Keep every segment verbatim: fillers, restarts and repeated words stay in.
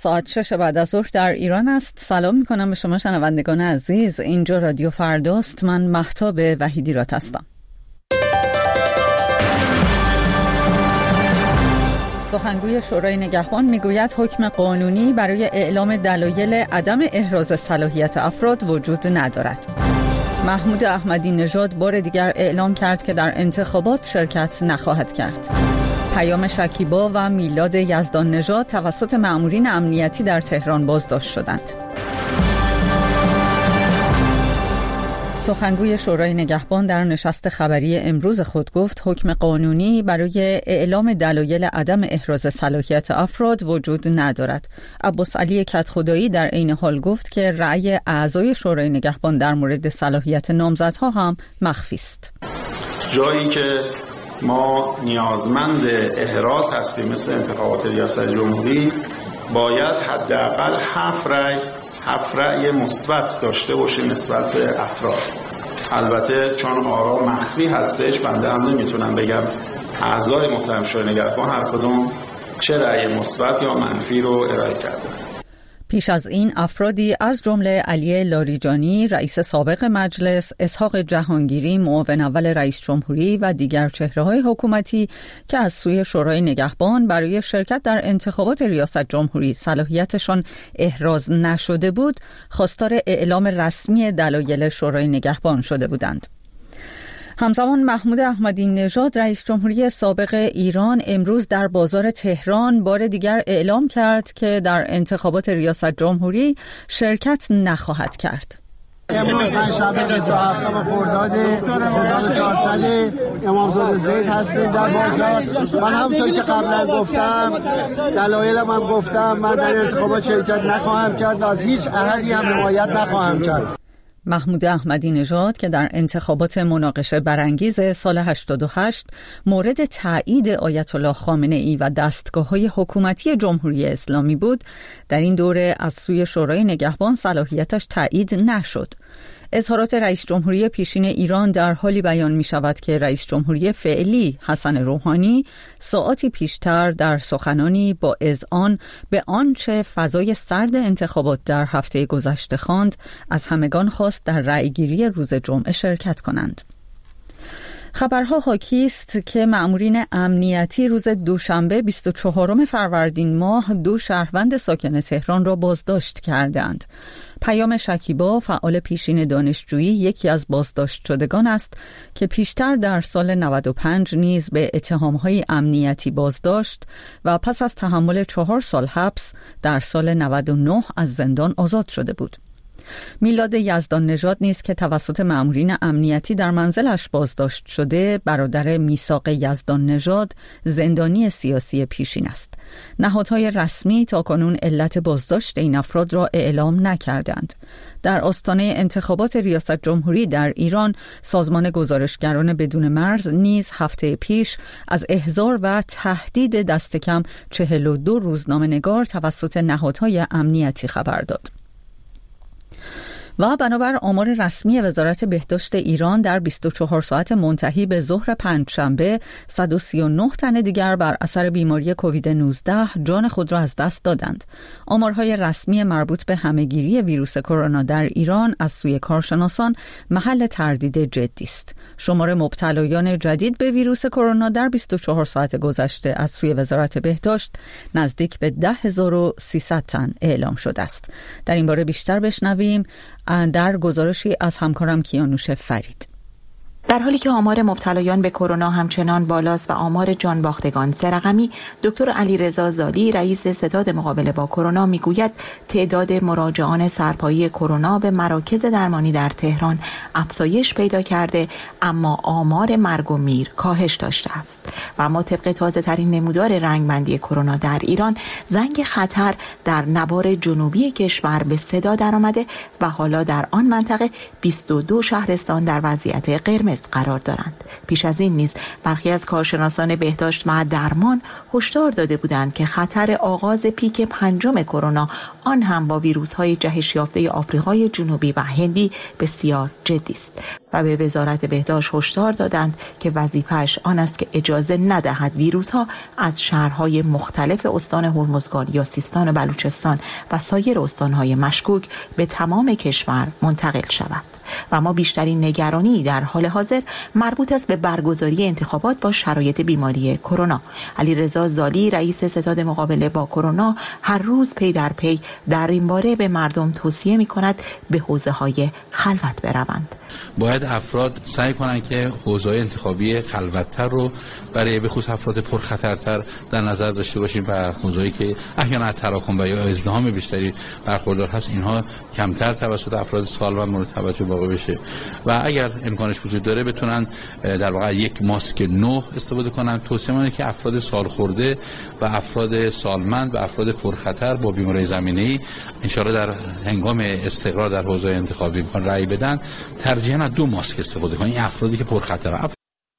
ساعت شش بعد از ظهر در ایران است. سلام میکنم به شما شنوندگان عزیز. اینجا رادیو فرداست. من مهتاب وحیدی رات هستم. سخنگوی شورای نگهبان میگوید حکم قانونی برای اعلام دلایل عدم احراز صلاحیت افراد وجود ندارد. محمود احمدی نژاد بار دیگر اعلام کرد که در انتخابات شرکت نخواهد کرد. پیام شکیبا و میلاد یزدان نژاد توسط مأمورین امنیتی در تهران بازداشت شدند. سخنگوی شورای نگهبان در نشست خبری امروز خود گفت حکم قانونی برای اعلام دلایل عدم احراز صلاحیت افراد وجود ندارد. عباس علی کدخدایی در عین حال گفت که رأی اعضای شورای نگهبان در مورد صلاحیت نامزدها هم مخفی است. جایی که ما نیازمند احراز هستیم مثل انتخابات ریاست جمهوری، باید حداقل هفت رأی هفت رأی مثبت داشته باشیم نسبت به افراد. البته چون آرا مخفی هستش، بنده هم نمیتونم بگم اعضای محترم شورای نگهبان هر کدوم چه رأی مثبت یا منفی رو ارائه کرده. پیش از این افرادی از جمله علی لاریجانی رئیس سابق مجلس، اسحاق جهانگیری معاون اول رئیس جمهوری و دیگر چهره‌های حکومتی که از سوی شورای نگهبان برای شرکت در انتخابات ریاست جمهوری صلاحیتشان احراز نشده بود، خواستار اعلام رسمی دلایل شورای نگهبان شده بودند. همزمان محمود احمدی نژاد رئیس جمهوری سابق ایران امروز در بازار تهران بار دیگر اعلام کرد که در انتخابات ریاست جمهوری شرکت نخواهد کرد. امروز پنجشنبه بیست و هفتم خرداد هزار و چهارصد امامزاده زید هستیم در بازار. من همونطور که قبلا گفتم، دلایلم هم گفتم، من در انتخابات شرکت نخواهم کرد و از هیچ احدی هم حمایت نخواهم کرد. محمود احمدی نژاد که در انتخابات مناقشه برانگیز سال هشتاد و هشت مورد تایید آیت الله خامنه ای و دستگاه‌های حکومتی جمهوری اسلامی بود، در این دوره از سوی شورای نگهبان صلاحیتش تایید نشد. اظهارات رئیس جمهوری پیشین ایران در حالی بیان می شود که رئیس جمهوری فعلی حسن روحانی ساعاتی پیشتر در سخنانی با اذعان به آنچه فضای سرد انتخابات در هفته گذشته خواند، از همگان خواست در رأیگیری روز جمعه شرکت کنند. خبرها حاکی است که مأمورین امنیتی روز دوشنبه بیست و چهارم فروردین ماه دو شهروند ساکن تهران را بازداشت کردند. پیام شکیبا فعال پیشین دانشجویی یکی از بازداشت شدگان است که پیشتر در سال نود و پنج نیز به اتهامهای امنیتی بازداشت و پس از تحمل چهار سال حبس در سال نود و نه از زندان آزاد شده بود. میلاد یزدان نژاد نیز که توسط مأمورین امنیتی در منزلش بازداشت شده، برادر میثاق یزدان نژاد، زندانی سیاسی پیشین است. نهادهای رسمی تاکنون علت بازداشت این افراد را اعلام نکردند. در آستانه انتخابات ریاست جمهوری در ایران، سازمان گزارشگران بدون مرز نیز هفته پیش از احضار و تهدید دست کم چهل و دو روزنامه‌نگار توسط نهادهای امنیتی خبر داد. و بنابر آمار رسمی وزارت بهداشت ایران در بیست و چهار ساعت منتهی به ظهر پنجشنبه صد و سی و نه تن دیگر بر اثر بیماری کووید نوزده جان خود را از دست دادند. آمارهای رسمی مربوط به همهگیری ویروس کرونا در ایران از سوی کارشناسان محل تردید جدی است. شمار مبتلایان جدید به ویروس کرونا در بیست و چهار ساعت گذشته از سوی وزارت بهداشت نزدیک به ده هزار و سیصد تن اعلام شده است. در این باره بیشتر بشنویم در گزارشی از همکارم کیانوش فرید. در حالی که آمار مبتلایان به کرونا همچنان بالاست و آمار جان باختگان سه رقمی، دکتر علیرضا زالی رئیس ستاد مقابله با کرونا میگوید تعداد مراجعان سرپایی کرونا به مراکز درمانی در تهران افزایش پیدا کرده، اما آمار مرگ و میر کاهش داشته است. و اما طبق تازه ترین نمودار رنگبندی کرونا در ایران، زنگ خطر در نوار جنوبی کشور به صدا درآمده و حالا در آن منطقه بیست و دو شهرستان در وضعیت قرمز قرمز قرار دارند. پیش از این نیز برخی از کارشناسان بهداشت و درمان هشدار داده بودند که خطر آغاز پیک پنجم کرونا، آن هم با ویروس‌های جهش یافته آفریقای جنوبی و هندی، بسیار جدی است و به وزارت بهداشت هشدار دادند که وظیفه‌اش آن است که اجازه ندهد ویروس‌ها از شهرهای مختلف استان هرمزگان یا سیستان و بلوچستان و سایر استان‌های مشکوک به تمام کشور منتقل شود. و ما بیشترین نگرانی در حال حاضر مربوط است به برگزاری انتخابات با شرایط بیماری کرونا. علیرضا زالی رئیس ستاد مقابله با کرونا هر روز پی در پی در این باره به مردم توصیه می‌کند به حوزه‌های خلوت بروند. باید افراد سعی کنند که حوزه‌های انتخابی خلوت‌تر رو برای به خصوص افراد پرخطرتر در نظر داشته باشیم و حوزه‌ای که احیانا تراکم و یا ازدحام بیشتری برخوردار هست اینها کمتر توسط افراد سالمند مورد توجه واقع بشه و اگر امکانش وجود داره بتونن در واقع یک ماسک نو استفاده کنن. توصیه منه که افراد سالخورده و افراد سالمند و افراد پرخطر با بیماری زمینه‌ای ان شاءالله در هنگام استقرار در حوزه انتخابی میخوان رأی بدن ترجیحاً دو ماسک استفاده کنن. این افرادی که پرخطرن.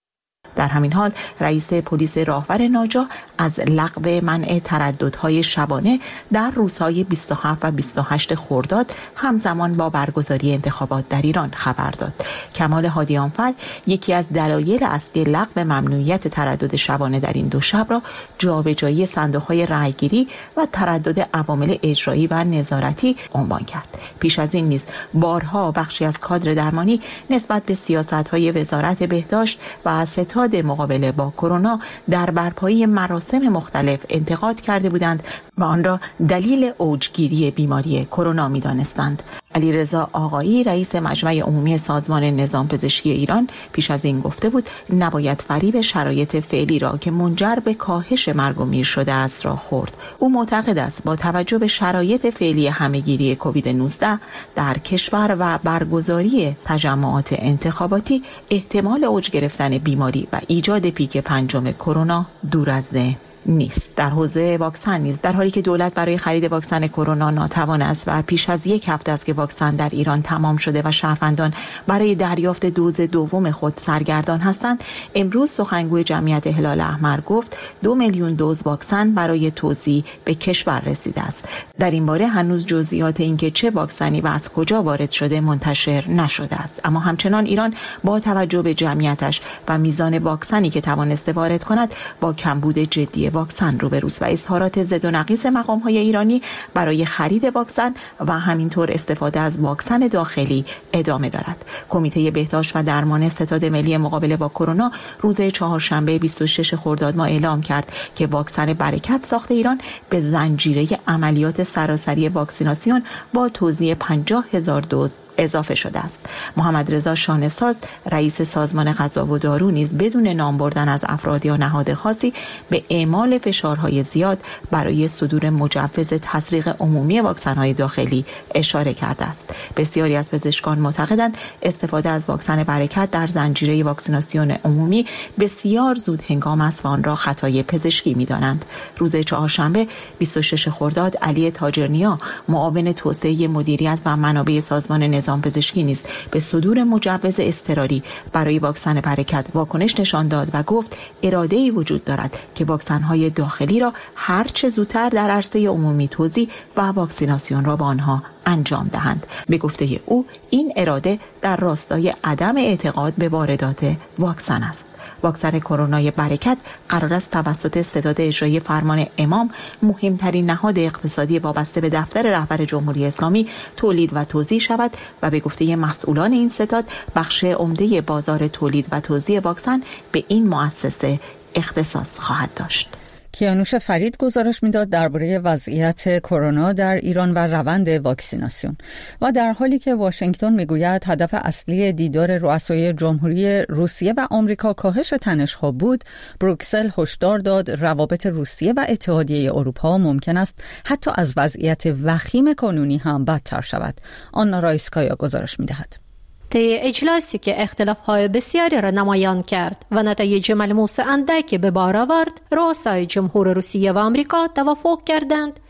در همین حال رئیس پلیس راهور ناجا از لغو منع ترددهای شبانه در روزهای بیست و هفت و بیست و هشت خرداد همزمان با برگزاری انتخابات در ایران خبر داد. کمال هادیانفر یکی از دلایل اصلی لغو ممنوعیت تردد شبانه در این دو شب را جابجایی صندوق‌های رأیگیری و تردد عوامل اجرایی و نظارتی عنوان کرد. پیش از این نیز بارها بخشی از کادر درمانی نسبت به سیاست‌های وزارت بهداشت و ستاد مقابله با کرونا در برپایی مراسم مختلف انتقاد کرده بودند و آن را دلیل اوجگیری بیماری کرونا می‌دانستند. علیرضا آقایی رئیس مجمع عمومی سازمان نظام پزشکی ایران پیش از این گفته بود نباید فریب شرایط فعلی را که منجر به کاهش مرگ و میر شده است را خورد. او معتقد است با توجه به شرایط فعلی همهگیری کووید نوزده در کشور و برگزاری تجمعات انتخاباتی احتمال اوج گرفتن بیماری و ایجاد پیک پنجم کرونا دور از ذهن نیست. در حوزه واکسن نیز در حالی که دولت برای خرید واکسن کرونا ناتوان است و پیش از یک هفته است که واکسن در ایران تمام شده و شهروندان برای دریافت دوز دوم خود سرگردان هستند، امروز سخنگوی جمعیت هلال احمر گفت دو میلیون دوز واکسن برای توزیع به کشور رسیده است. در این باره هنوز جزئیات اینکه چه واکسنی و از کجا وارد شده منتشر نشده است، اما همچنان ایران با توجه به جمعیتش و میزان واکسنی که توانسته وارد کند با کمبود جدی واکسن روبروست و اظهارات ضد و نقیص مقام‌های ایرانی برای خرید واکسن و همینطور استفاده از واکسن داخلی ادامه دارد. کمیته بهداشت و درمان ستاد ملی مقابله با کرونا روز چهارشنبه بیست و شش خرداد ماه اعلام کرد که واکسن برکت ساخت ایران به زنجیره عملیات سراسری واکسیناسیون با توزیع پنجاه هزار دوز اضافه شده است. محمد رضا شانه‌ساز رئیس سازمان غذا و دارو نیز بدون نام بردن از افراد یا نهاد خاصی به اعمال فشارهای زیاد برای صدور مجوز تسریع عمومی واکسن‌های داخلی اشاره کرده است. بسیاری از پزشکان معتقدند استفاده از واکسن برکت در زنجیره واکسیناسیون عمومی بسیار زود هنگام است و آن را خطای پزشکی می‌دانند. روز چهارشنبه بیست و شش خرداد علی تاجرنیا معاون توسعه مدیریت و منابع سازمان نظام پزشکی نیز به صدور مجوز اضطراری برای واکسن برکت واکنش نشان داد و گفت اراده‌ای وجود دارد که واکسن‌های داخلی را هر چه زودتر در عرصه عمومی توزیع و واکسیناسیون را با آنها انجام دهند. به گفته او این اراده در راستای عدم اعتقاد به واردات واکسن است. واکسن کرونای برکت قرار است توسط ستاد اجرایی فرمان امام، مهمترین نهاد اقتصادی وابسته به دفتر رهبر جمهوری اسلامی، تولید و توزیع شود و به گفته مسئولان این ستاد بخش عمده بازار تولید و توزیع واکسن به این مؤسسه اختصاص خواهد داشت. کیانوش فرید گزارش میداد درباره وضعیت کرونا در ایران و روند واکسیناسیون. و در حالی که واشنگتن میگوید هدف اصلی دیدار رؤسای جمهوری روسیه و آمریکا کاهش تنش‌ها بود، بروکسل هشدار داد روابط روسیه و اتحادیه اروپا ممکن است حتی از وضعیت وخیم کنونی هم بدتر شود. آنا رایسکایا گزارش میدهد. طی اجلاسی که اختلاف‌های بسیاری را نمایان کرد و نتایج ملموس اندکی به بار آورد، رؤسای جمهور روسیه و آمریکا توافق کردند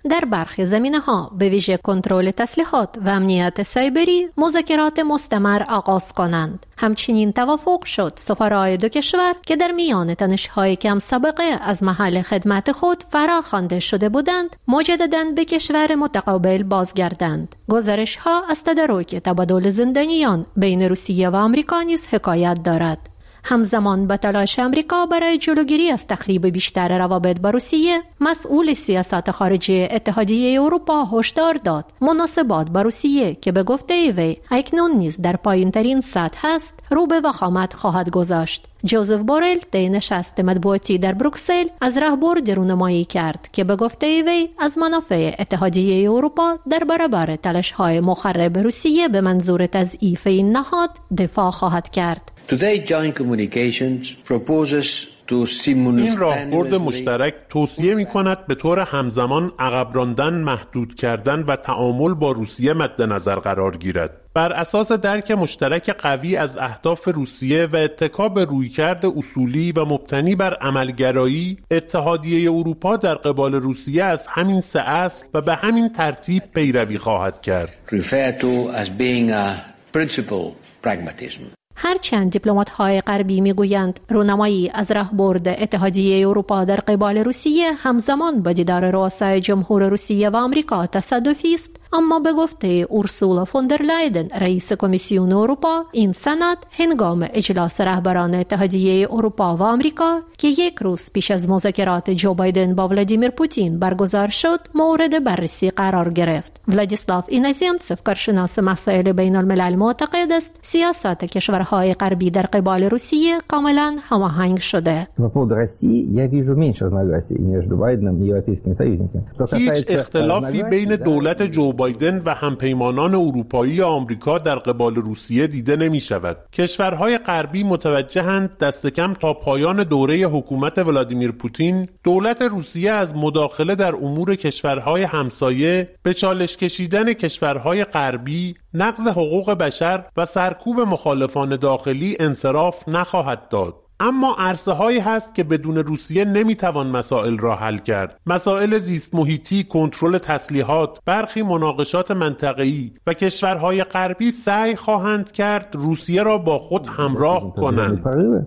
در برخی زمینه‌ها به ویژه کنترل تسلیحات و امنیت سایبری مذاکرات مستمر آغاز کنند. همچنین توافق شد سفرای دو کشور که در میان تنش‌های کم سابقه از محل خدمت خود فراخوانده شده بودند مجدداً به کشور متقابل بازگردند. گزارش‌ها از تدارک تبادل زندانیان بین روسیه و آمریکا نیز حکایت دارد. همزمان با تلاش آمریکا برای جلوگیری از تخریب بیشتر روابط با روسیه، مسئول سیاست خارجی اتحادیه اروپا هشدار داد مناسبات با روسیه که به گفته وی اکنون نیز در پایین‌ترین سطح است، رو به وخامت خواهد گذاشت. جوزف بورل در نشست مطبوعاتی در بروکسل از راهبرد رونمایی کرد که به گفته وی از منافع اتحادیه اروپا در برابر تلاش‌های مخرب روسیه به منظور تضعیف این نهاد دفاع خواهد کرد. Today joint communications proposes این راهبرد مشترک توصیه می کند به طور همزمان عقب راندن، محدود کردن و تعامل با روسیه مد نظر قرار گیرد. بر اساس درک مشترک قوی از اهداف روسیه و اتکا به رویکرد اصولی و مبتنی بر عملگرایی، اتحادیه اروپا در قبال روسیه از همین سه اصل و به همین ترتیب پیروی خواهد کرد. Referred to as being a principle pragmatism. هرچند دیپلمات‌های غربی می‌گویند رونمایی از راهبرد اتحادیه اروپا در قبال روسیه همزمان با دیدار رؤسای جمهور روسیه و آمریکا تصادفی است، اما به گفته اورسولا فوندر لایدن رئیس کمیسیون اروپا، این سند هنگام اجلاس رهبران اتحادیه اروپا و آمریکا که یک روز پیش از مذاکرات جو بایدن با ولادیمیر پوتین برگزار شد مورد بررسی قرار گرفت. ولادیسلاو اینازیمتسف، کارشناس مسائل بین الملل، معتقد است سیاست کشورهای غربی در قبال روسیه کاملا هماهنگ شده. هیچ اختلافی بین دولت جو بایدن و همپیمانان اروپایی آمریکا در قبال روسیه دیده نمی شود. کشورهای غربی متوجهند دست کم تا پایان دوره حکومت ولادیمیر پوتین دولت روسیه از مداخله در امور کشورهای همسایه به چالش کشیدن کشورهای غربی، نقض حقوق بشر و سرکوب مخالفان داخلی انصراف نخواهد داد. اما عرصه هایی هست که بدون روسیه نمیتوان مسائل را حل کرد. مسائل زیست محیطی، کنترل تسلیحات، برخی مناقشات منطقه‌ای و کشورهای غربی سعی خواهند کرد روسیه را با خود همراه کنند.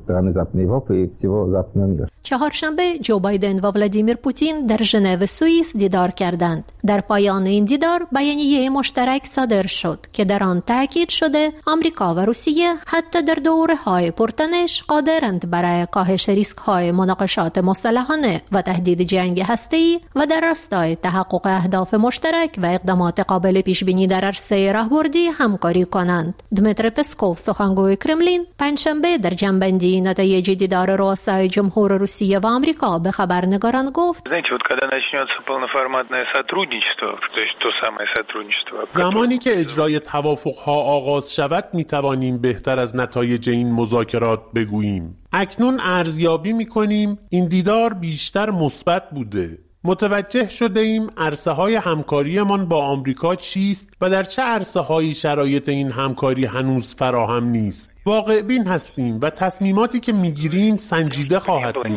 چهارشنبه جو بایدن و ولادیمیر پوتین در ژنو سوئیس دیدار کردند. در پایان این دیدار بیانیه مشترک صادر شد که در آن تاکید شده آمریکا و روسیه حتی در دوره‌های پرتنش قادرند برای کاهش ریسک‌های مناقشات مسلحانه و تهدید جنگ هسته‌ای و در راستای تحقق اهداف مشترک و اقدامات قابل پیش‌بینی در عرصه راهبردی همکاری کنند. دمیتری پسکوف، سخنگوی کرملین، پنجشنبه در جنبندی نتایج دیدار رؤسای جمهور روسیه و آمریکا به خبرنگاران گفت: زمانی که اجرای توافق‌ها آغاز شود می‌توانیم بهتر از نتایج این مذاکرات بگوییم. اکنون ارزیابی می‌کنیم این دیدار بیشتر مثبت بوده. متوجه شده ایم عرصه های همکاریمان با آمریکا چیست و در چه عرصه هایی شرایط این همکاری هنوز فراهم نیست. واقع بین هستیم و تصمیماتی که میگیریم سنجیده خواهد بود.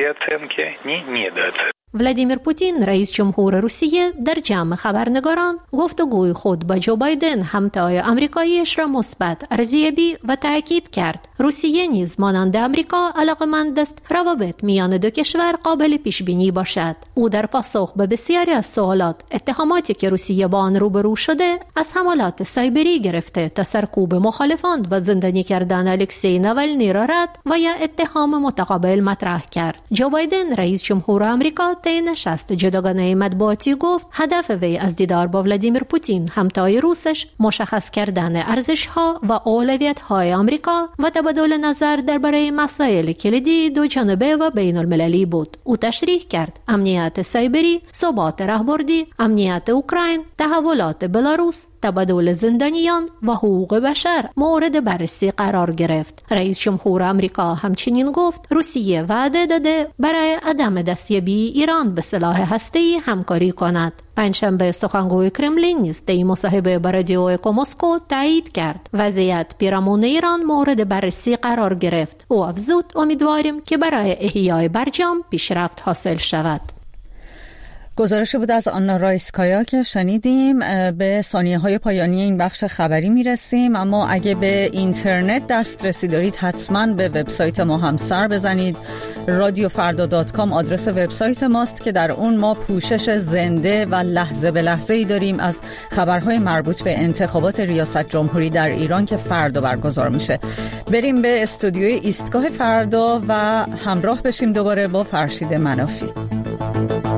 ولادیمیر پوتین، رئیس جمهور روسیه، در جمع خبرنگاران گفتگوی خود با جو بایدن، همتای آمریکاییش را مثبت ارزیابی و تاکید کرد روسیه نیز مانند آمریکا علاقه‌مند است روابط میان دو کشور قابل پیش بینی باشد. او در پاسخ به بسیاری از سوالات، اتهاماتی که روسیه با آن روبرو شده، از حملات سایبری گرفته تا سرکوب مخالفان و زندانی کردن الکسی ناوالنی را رد و یا اتهام متقابل مطرح کرد. جو بایدن، رئیس جمهور آمریکا، طی نشست جداگانه مطبوعاتی گفت هدف وی از دیدار با ولادیمیر پوتین همتای روسش مشخص کردن ارزش‌ها و اولویت‌های آمریکا و تبادل نظر درباره مسائل کلیدی دو جانبه و بین المللی بود. او تشریح کرد امنیت سایبری، ثبات راهبردی، امنیت اوکراین، تحولات بلاروس، تبادل زندانیان و حقوق بشر مورد بررسی قرار گرفت. رئیس جمهور آمریکا همچنین گفت روسیه وعده داده برای عدم دستیابی ایران به سلاح هسته‌ای همکاری کند. پنجشنبه سخنگوی کرملین نیز در مصاحبه با رادیو اکو مسکو تایید کرد وضعیت پیرامون ایران مورد بررسی قرار گرفت. او افزود امیدواریم که برای احیای برجام پیشرفت حاصل شود. گزارش بود از آنا رایسکایا که شنیدیم. به ثانیه های پایانی این بخش خبری میرسیم، اما اگه به اینترنت دسترسی دارید حتما به وبسایت ما هم سر بزنید. رادیو فردا دات کام آدرس وبسایت ماست که در اون ما پوشش زنده و لحظه به لحظه ای داریم از خبرهای مربوط به انتخابات ریاست جمهوری در ایران که فردا برگزار میشه. بریم به استودیوی ایستگاه فردا و همراه بشیم دوباره با فرشید منافی.